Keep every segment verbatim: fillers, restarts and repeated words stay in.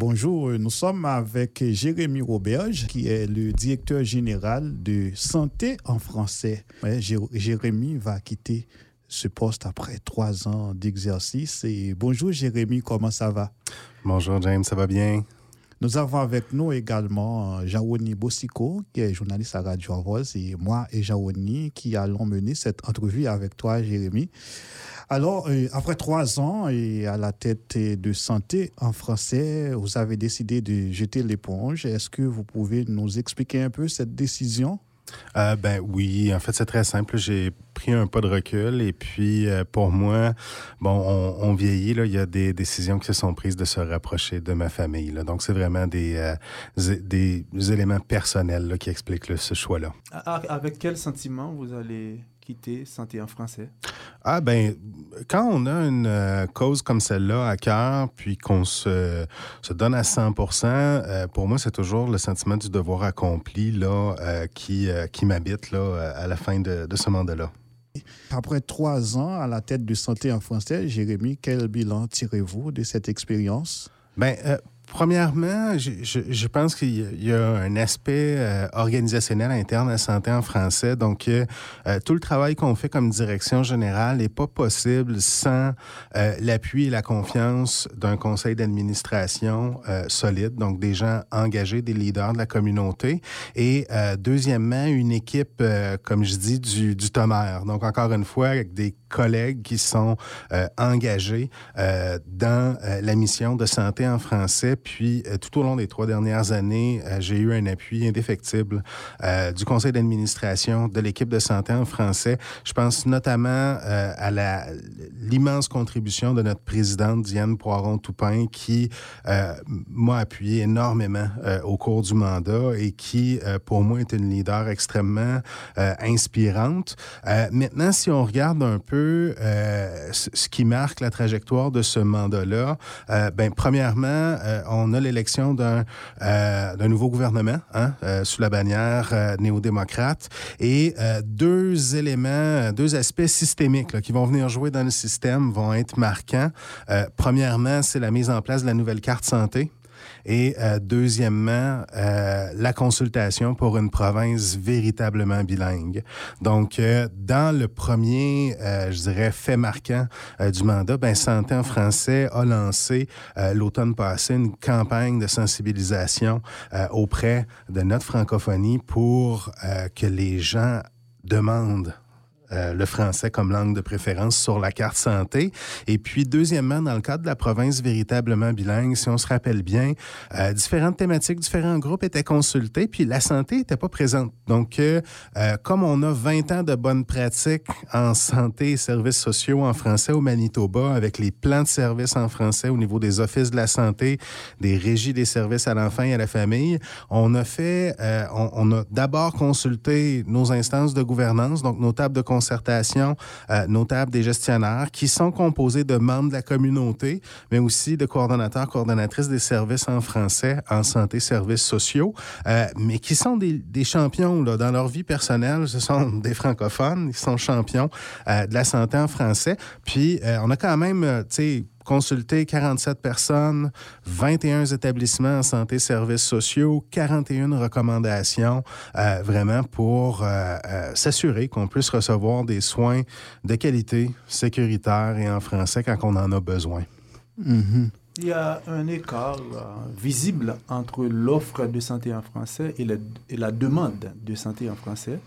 bonjour, nous sommes avec Jérémy Roberge, qui est le directeur général de Santé en français. Ouais, Jérémy va quitter ce poste après trois ans d'exercice. Et bonjour Jérémy, comment ça va? Bonjour James, ça va bien? Nous avons avec nous également Jaoni Bossiko, qui est journaliste à Radio Arvos, et moi et Jaoni qui allons mener cette entrevue avec toi, Jérémy. Alors, euh, après trois ans et à la tête de Santé en français, vous avez décidé de jeter l'éponge. Est-ce que vous pouvez nous expliquer un peu cette décision? Euh, ben oui, en fait, c'est très simple. J'ai pris un pas de recul et puis, euh, pour moi, bon, on, on vieillit, là, il y a des décisions qui se sont prises de se rapprocher de ma famille, là. Donc, c'est vraiment des, euh, des, des éléments personnels là, qui expliquent là, ce choix-là. Avec quel sentiment vous allez quitter Santé en français? Ah ben, quand on a une euh, cause comme celle-là à cœur, puis qu'on se, se donne à cent pour cent, euh, pour moi, c'est toujours le sentiment du devoir accompli là, euh, qui, euh, qui m'habite là, à la fin de, de ce mandat-là. Après trois ans à la tête de Santé en français, Jérémy, quel bilan tirez-vous de cette expérience? Ben, euh, Premièrement, je, je, je pense qu'il y a un aspect euh, organisationnel interne à Santé en français. Donc, euh, tout le travail qu'on fait comme direction générale n'est pas possible sans euh, l'appui et la confiance d'un conseil d'administration euh, solide, donc des gens engagés, des leaders de la communauté. Et euh, deuxièmement, une équipe, euh, comme je dis, du, du tonnerre. Donc, encore une fois, avec des collègues qui sont euh, engagés euh, dans euh, la mission de Santé en français. Puis, euh, tout au long des trois dernières années, euh, j'ai eu un appui indéfectible euh, du conseil d'administration, de l'équipe de Santé en français. Je pense notamment euh, à la, l'immense contribution de notre présidente, Diane Poiron-Toupin, qui euh, m'a appuyé énormément euh, au cours du mandat et qui, euh, pour moi, est une leader extrêmement euh, inspirante. Euh, maintenant, si on regarde un peu euh, ce qui marque la trajectoire de ce mandat-là, euh, ben, premièrement, euh, on a l'élection d'un, euh, d'un nouveau gouvernement hein, euh, sous la bannière euh, néo-démocrate et euh, deux éléments, deux aspects systémiques là, qui vont venir jouer dans le système vont être marquants. Euh, premièrement, c'est la mise en place de la nouvelle carte santé. Et euh, deuxièmement, euh, la consultation pour une province véritablement bilingue. Donc, euh, dans le premier, euh, je dirais, fait marquant euh, du mandat, ben, Santé en français a lancé euh, l'automne passé une campagne de sensibilisation euh, auprès de notre francophonie pour euh, que les gens demandent Euh, le français comme langue de préférence sur la carte santé. Et puis, deuxièmement, dans le cadre de la province véritablement bilingue, si on se rappelle bien, euh, différentes thématiques, différents groupes étaient consultés, puis la santé n'était pas présente. Donc, euh, euh, comme on a vingt ans de bonnes pratiques en santé et services sociaux en français au Manitoba, avec les plans de services en français au niveau des offices de la santé, des régies des services à l'enfant et à la famille, on a fait, euh, on, on a d'abord consulté nos instances de gouvernance, donc nos tables de concertation, euh, nos tables des gestionnaires, qui sont composés de membres de la communauté, mais aussi de coordonnateurs, coordonnatrices des services en français, en santé, services sociaux, euh, mais qui sont des, des champions là, dans leur vie personnelle. Ce sont des francophones, ils sont champions euh, de la santé en français. Puis, euh, on a quand même, euh, tu sais, consulté quarante-sept personnes, vingt et un établissements en santé, services sociaux, quarante et une recommandations, euh, vraiment pour euh, euh, s'assurer qu'on puisse recevoir des soins de qualité, sécuritaires et en français quand on en a besoin. Mm-hmm. Il y a un écart euh, visible entre l'offre de santé en français et, le, et la demande de santé en français.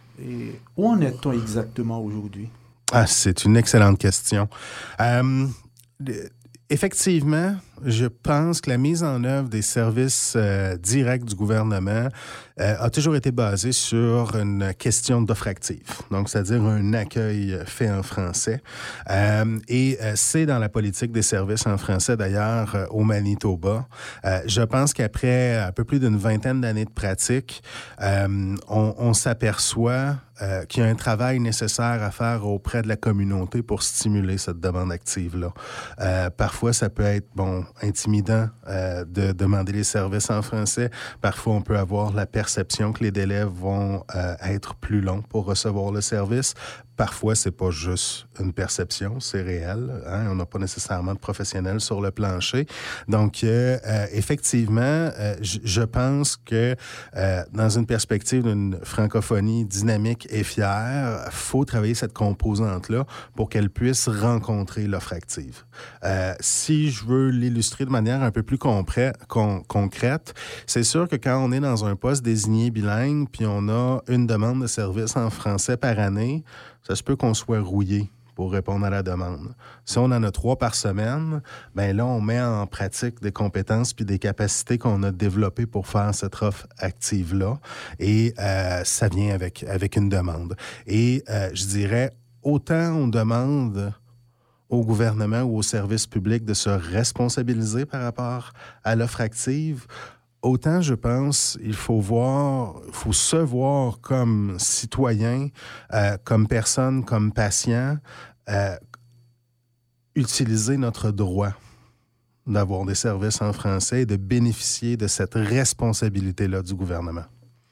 Et où en est-on exactement aujourd'hui? Ah, c'est une excellente question. Euh, Effectivement, je pense que la mise en œuvre des services euh, directs du gouvernement euh, a toujours été basée sur une question d'offre active, donc c'est-à-dire un accueil fait en français. Euh, et euh, c'est dans la politique des services en français, d'ailleurs, euh, au Manitoba. Euh, je pense qu'après un peu plus d'une vingtaine d'années de pratique, euh, on, on s'aperçoit Euh, qu'il y a un travail nécessaire à faire auprès de la communauté pour stimuler cette demande active-là. Euh, parfois, ça peut être, bon, intimidant euh, de demander les services en français. Parfois, on peut avoir la perception que les délais vont euh, être plus longs pour recevoir le service. parfois, c'est pas juste une perception, c'est réel. Hein? On n'a pas nécessairement de professionnels sur le plancher. Donc, euh, euh, effectivement, euh, j- je pense que euh, dans une perspective d'une francophonie dynamique et fière, il faut travailler cette composante-là pour qu'elle puisse rencontrer l'offre active. Euh, si je veux l'illustrer de manière un peu plus compré- con- concrète, c'est sûr que quand on est dans un poste désigné bilingue, puis on a une demande de service en français par année, ça se peut qu'on soit rouillé pour répondre à la demande. Si on en a trois par semaine, bien là, on met en pratique des compétences puis des capacités qu'on a développées pour faire cette offre active-là. Et euh, ça vient avec, avec une demande. Et euh, je dirais, autant on demande au gouvernement ou au service public de se responsabiliser par rapport à l'offre active, autant, je pense, il faut voir, il faut se voir comme citoyen, euh, comme personne, comme patient, euh, utiliser notre droit d'avoir des services en français et de bénéficier de cette responsabilité-là du gouvernement.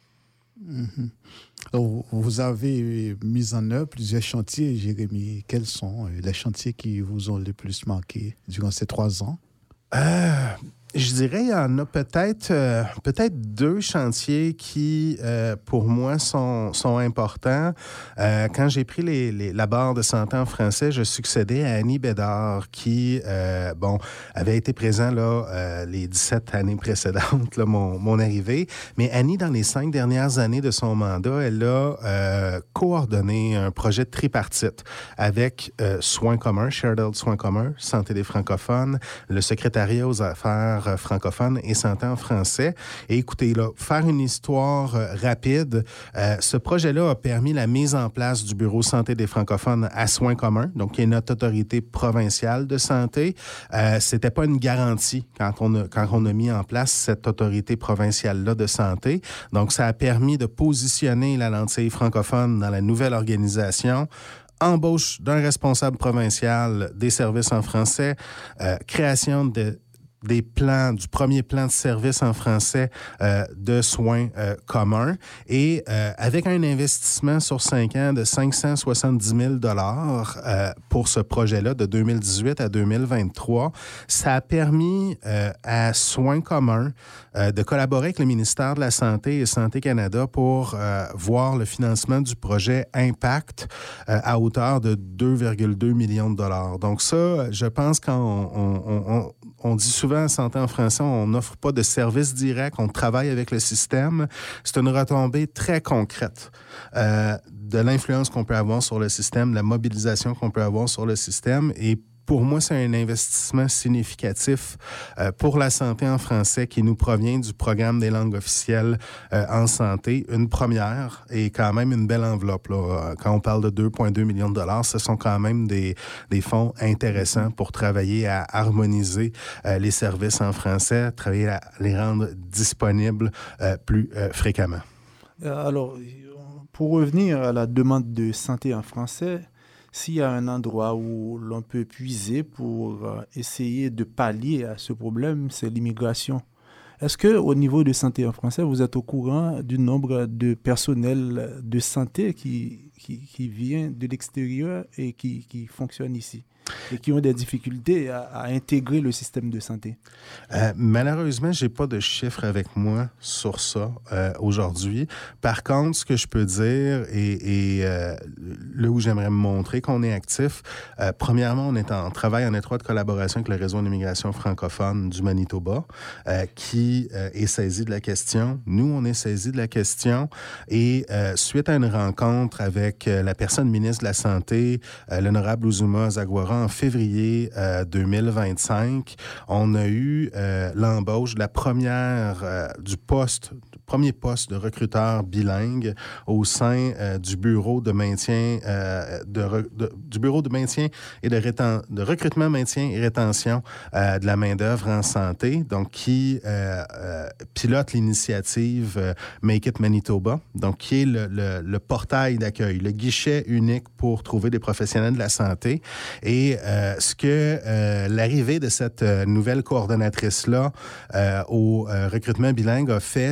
Mm-hmm. Alors, vous avez mis en œuvre plusieurs chantiers, Jérémy. Quels sont les chantiers qui vous ont le plus marqué durant ces trois ans? Euh, je dirais il y en a peut-être euh, peut-être deux chantiers qui, euh, pour moi, sont, sont importants. Euh, quand j'ai pris les, les, la barre de santé en français, je succédais à Annie Bédard qui, euh, bon, avait été présent là, euh, les dix-sept années précédentes, là, mon, mon arrivée. Mais Annie, dans les cinq dernières années de son mandat, elle a euh, coordonné un projet de tripartite avec euh, Soins communs, Shared Health Soins communs, Santé des francophones, le secrétariat aux affaires francophones et santé en français. Et écoutez, là, faire une histoire euh, rapide, euh, ce projet-là a permis la mise en place du Bureau santé des francophones à Soins communs, donc qui est notre autorité provinciale de santé. Euh, c'était pas une garantie quand on a, quand on a mis en place cette autorité provinciale-là de santé. Donc, ça a permis de positionner la lentille francophone dans la nouvelle organisation. Embauche d'un responsable provincial des services en français, euh, création de des plans, du premier plan de service en français euh, de soins euh, communs et euh, avec un investissement sur cinq ans de cinq cent soixante-dix mille dollars euh, pour ce projet-là de deux mille dix-huit à deux mille vingt-trois, ça a permis euh, à Soins communs euh, de collaborer avec le ministère de la Santé et Santé Canada pour euh, voir le financement du projet Impact euh, à hauteur de deux virgule deux millions de dollars. Donc ça, je pense qu'on on, on, on, on dit souvent en santé en français, on n'offre pas de service direct, on travaille avec le système. C'est une retombée très concrète euh, de l'influence qu'on peut avoir sur le système, de la mobilisation qu'on peut avoir sur le système. Et pour moi, c'est un investissement significatif euh, pour la santé en français qui nous provient du programme des langues officielles euh, en santé. Une première et quand même une belle enveloppe, là. Quand on parle de deux virgule deux millions de dollars, ce sont quand même des, des fonds intéressants pour travailler à harmoniser euh, les services en français, travailler à les rendre disponibles euh, plus euh, fréquemment. Alors, pour revenir à la demande de santé en français, s'il y a un endroit où l'on peut puiser pour euh, essayer de pallier à ce problème, c'est l'immigration. Est-ce qu'au niveau de santé en français, vous êtes au courant du nombre de personnel de santé qui, qui, qui vient de l'extérieur et qui, qui fonctionne ici et qui ont des difficultés à, à intégrer le système de santé? Euh, malheureusement, j'ai pas de chiffres avec moi sur ça euh, aujourd'hui. Par contre, ce que je peux dire et, et euh, là où j'aimerais me montrer qu'on est actif, euh, premièrement, on est en travail en étroite collaboration avec le réseau d'immigration francophone du Manitoba euh, qui euh, est saisi de la question. Nous, on est saisi de la question et euh, suite à une rencontre avec euh, la personne ministre de la Santé, euh, l'honorable Uzuma Zagwara, en février euh, deux mille vingt-cinq, on a eu euh, l'embauche de la première, euh, du poste, du premier poste de recruteur bilingue au sein euh, du bureau de maintien, euh, de, re, de, du bureau de maintien et de, réten, de recrutement, maintien et rétention euh, de la main-d'œuvre en santé, donc qui euh, euh, pilote l'initiative euh, Make It Manitoba, donc qui est le, le, le portail d'accueil, le guichet unique pour trouver des professionnels de la santé. Et euh, ce que euh, l'arrivée de cette euh, nouvelle coordonnatrice-là euh, au euh, recrutement bilingue a fait, c'est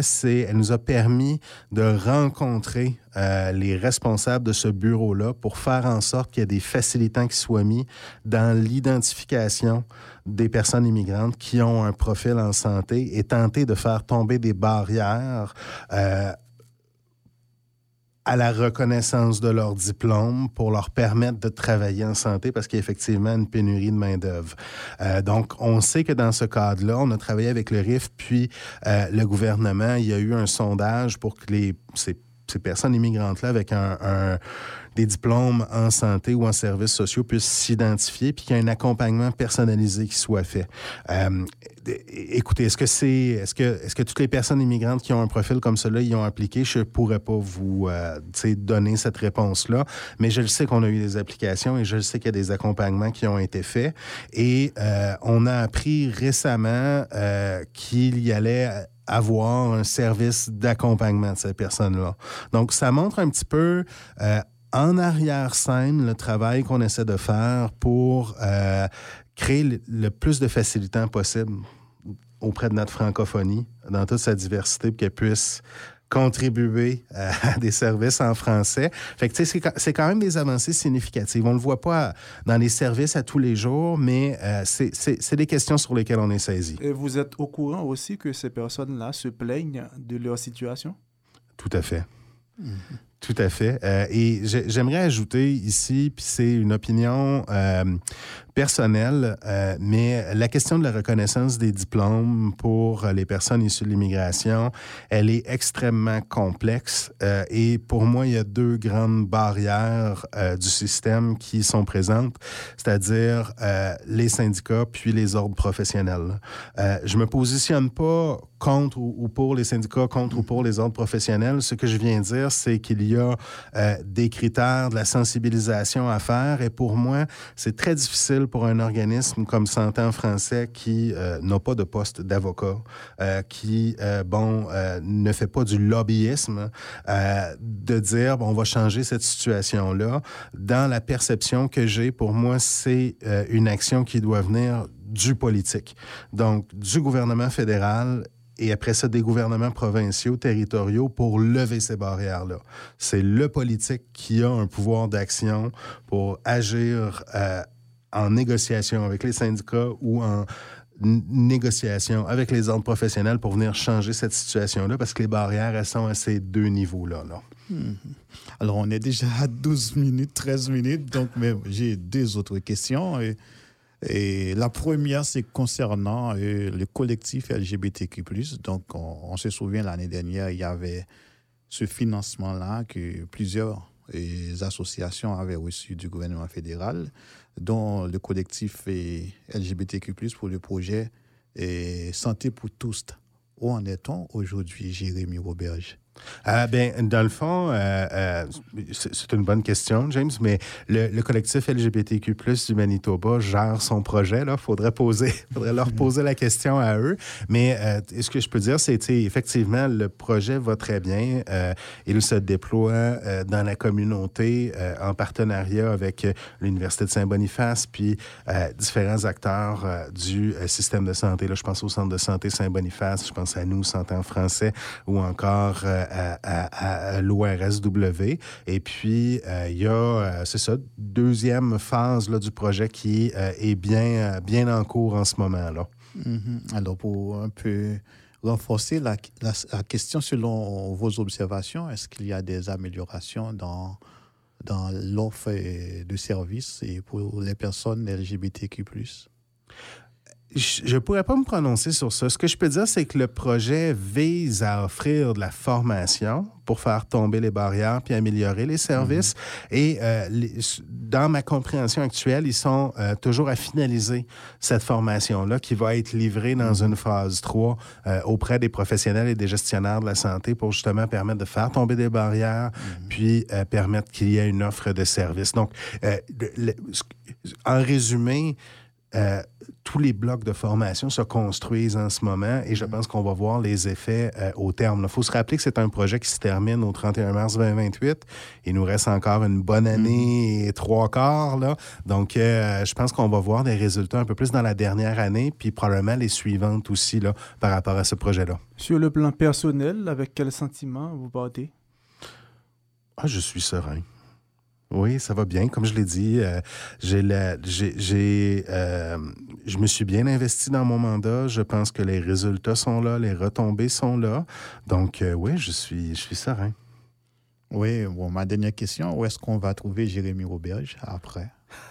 elle nous a permis de rencontrer euh, les responsables de ce bureau-là pour faire en sorte qu'il y ait des facilitants qui soient mis dans l'identification des personnes immigrantes qui ont un profil en santé et tenter de faire tomber des barrières euh, à la reconnaissance de leur diplôme pour leur permettre de travailler en santé parce qu'il y a effectivement une pénurie de main-d'œuvre. Euh, donc, on sait que dans ce cadre-là, on a travaillé avec le R I F, puis euh, le gouvernement, il y a eu un sondage pour que les, ces, ces personnes immigrantes-là avec un, un des diplômes en santé ou en services sociaux puissent s'identifier puis qu'il y ait un accompagnement personnalisé qui soit fait. Euh, écoutez, est-ce que c'est, est-ce que, est-ce que toutes les personnes immigrantes qui ont un profil comme cela y ont appliqué? Je pourrais pas vous, euh, donner cette réponse-là, mais je le sais qu'on a eu des applications et je le sais qu'il y a des accompagnements qui ont été faits et euh, on a appris récemment euh, qu'il y allait avoir un service d'accompagnement de ces personnes-là. Donc, ça montre un petit peu euh, en arrière-scène, le travail qu'on essaie de faire pour euh, créer le, le plus de facilitants possible auprès de notre francophonie, dans toute sa diversité, pour qu'elle puisse contribuer à des services en français. Fait que, tu sais, c'est, c'est quand même des avancées significatives. On ne le voit pas dans les services à tous les jours, mais euh, c'est, c'est, c'est des questions sur lesquelles on est saisi. Et vous êtes au courant aussi que ces personnes-là se plaignent de leur situation? Tout à fait. Mm-hmm. Tout à fait. Euh, et j'aimerais ajouter ici, puis c'est une opinion euh, personnelle, euh, mais la question de la reconnaissance des diplômes pour les personnes issues de l'immigration, elle est extrêmement complexe. Euh, et pour moi, il y a deux grandes barrières euh, du système qui sont présentes, c'est-à-dire euh, les syndicats puis les ordres professionnels. Euh, je me positionne pas contre ou, ou pour les syndicats, contre ou pour les ordres professionnels. Ce que je viens de dire, c'est qu'il y a euh, des critères de la sensibilisation à faire. Et pour moi, c'est très difficile pour un organisme comme Santé en français qui euh, n'a pas de poste d'avocat, euh, qui, euh, bon, euh, ne fait pas du lobbyisme, euh, de dire, bon, on va changer cette situation-là. Dans la perception que j'ai, pour moi, c'est euh, une action qui doit venir du politique. Donc, du gouvernement fédéral et après ça, des gouvernements provinciaux, territoriaux pour lever ces barrières-là. C'est le politique qui a un pouvoir d'action pour agir euh, en négociation avec les syndicats ou en n- négociation avec les ordres professionnels pour venir changer cette situation-là parce que les barrières, elles sont à ces deux niveaux-là. Là. Mmh. Alors, on est déjà à douze minutes, treize minutes, donc mais j'ai deux autres questions. Et... Et la première, c'est concernant euh, le collectif L G B T Q plus. Donc, on, on se souvient, l'année dernière, il y avait ce financement-là que plusieurs euh, associations avaient reçu du gouvernement fédéral, dont le collectif euh, L G B T Q plus pour le projet euh, Santé pour tous. Où en est-on aujourd'hui, Jérémy Roberge? Ah, ben, dans le fond, euh, euh, c'est, c'est une bonne question, James, mais le, le collectif L G B T Q plus du Manitoba gère son projet. Il faudrait poser, faudrait leur poser la question à eux. Mais euh, ce que je peux dire, c'est effectivement, le projet va très bien. Euh, il se déploie euh, dans la communauté euh, en partenariat avec l'Université de Saint-Boniface, puis euh, différents acteurs euh, du euh, système de santé. Là, je pense au Centre de santé Saint-Boniface, je pense à nous, Santé en français, ou encore... Euh, À, à, à l'O R S W. Et puis, euh, il y a, euh, c'est ça, deuxième phase là, du projet qui euh, est bien, bien en cours en ce moment. Là. Mm-hmm. Alors, pour un peu renforcer la, la, la question selon vos observations, est-ce qu'il y a des améliorations dans, dans l'offre de services et pour les personnes L G B T Q plus? Je ne pourrais pas me prononcer sur ça. Ce que je peux dire, c'est que le projet vise à offrir de la formation pour faire tomber les barrières puis améliorer les services. Mm-hmm. Et euh, les, dans ma compréhension actuelle, ils sont euh, toujours à finaliser cette formation-là qui va être livrée dans une phase trois euh, auprès des professionnels et des gestionnaires de la santé pour justement permettre de faire tomber des barrières mm-hmm. puis euh, permettre qu'il y ait une offre de services. Donc, euh, le, le, en résumé, euh, tous les blocs de formation se construisent en ce moment et je pense qu'on va voir les effets euh, au terme. Il faut se rappeler que c'est un projet qui se termine au trente et un mars vingt vingt-huit. Il nous reste encore une bonne année et trois quarts. Là. Donc, euh, je pense qu'on va voir des résultats un peu plus dans la dernière année, puis probablement les suivantes aussi là, par rapport à ce projet-là. Sur le plan personnel, avec quel sentiment vous partez? Ah, je suis serein. Oui, ça va bien. Comme je l'ai dit, euh, j'ai la, j'ai, j'ai, euh, je me suis bien investi dans mon mandat. Je pense que les résultats sont là, les retombées sont là. Donc, euh, oui, je suis, je suis serein. Oui, bon, ma dernière question, où est-ce qu'on va trouver Jérémy Roberge après?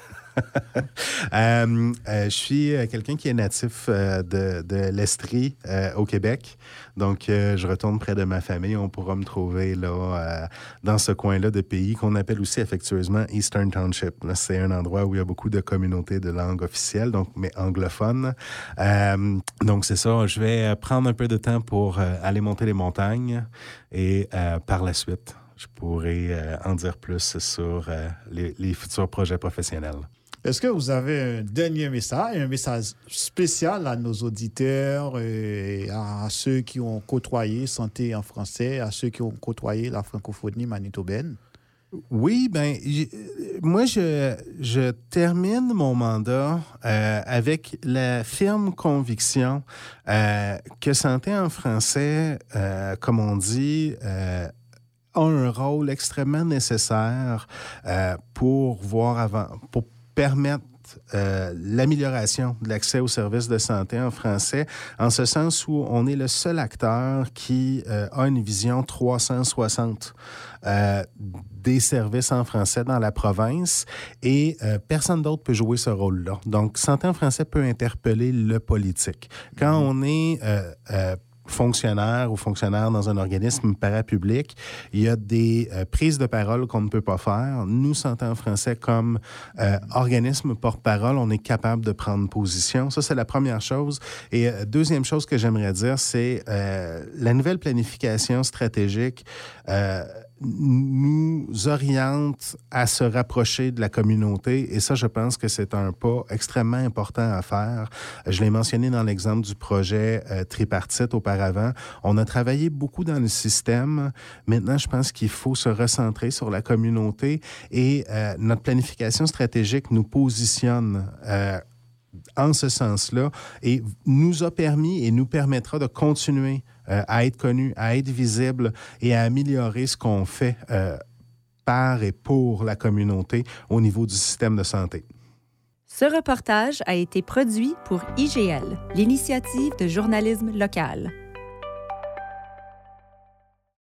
euh, euh, je suis quelqu'un qui est natif euh, de, de l'Estrie euh, au Québec. Donc, euh, je retourne près de ma famille. On pourra me trouver là, euh, dans ce coin-là de pays qu'on appelle aussi affectueusement Eastern Township. Là, c'est un endroit où il y a beaucoup de communautés de langue officielle, donc, mais anglophones. Euh, donc, c'est ça. Je vais prendre un peu de temps pour euh, aller monter les montagnes et euh, par la suite, je pourrai euh, en dire plus sur euh, les, les futurs projets professionnels. Est-ce que vous avez un dernier message, un message spécial à nos auditeurs et à ceux qui ont côtoyé Santé en français, à ceux qui ont côtoyé la francophonie manitobaine? Oui, bien, moi, je, je termine mon mandat euh, avec la ferme conviction euh, que Santé en français, euh, comme on dit, euh, a un rôle extrêmement nécessaire euh, pour voir avant, pour permettre euh, l'amélioration de l'accès aux services de santé en français, en ce sens où on est le seul acteur qui euh, a une vision trois cent soixante euh, des services en français dans la province et euh, personne d'autre peut jouer ce rôle-là. Donc, Santé en français peut interpeller le politique. Quand on est euh, euh, fonctionnaire ou fonctionnaire dans un organisme parapublic, il y a des euh, prises de parole qu'on ne peut pas faire. Nous, Santé en français, comme euh, organisme porte-parole, on est capable de prendre position. Ça, c'est la première chose. Et euh, deuxième chose que j'aimerais dire, c'est euh, la nouvelle planification stratégique euh, nous oriente à se rapprocher de la communauté et ça, je pense que c'est un pas extrêmement important à faire. Je l'ai mentionné dans l'exemple du projet euh, tripartite auparavant. On a travaillé beaucoup dans le système. Maintenant, je pense qu'il faut se recentrer sur la communauté et euh, notre planification stratégique nous positionne euh, en ce sens-là et nous a permis et nous permettra de continuer euh, à être connus, à être visibles et à améliorer ce qu'on fait euh, par et pour la communauté au niveau du système de santé. Ce reportage a été produit pour I G L, l'initiative de journalisme local.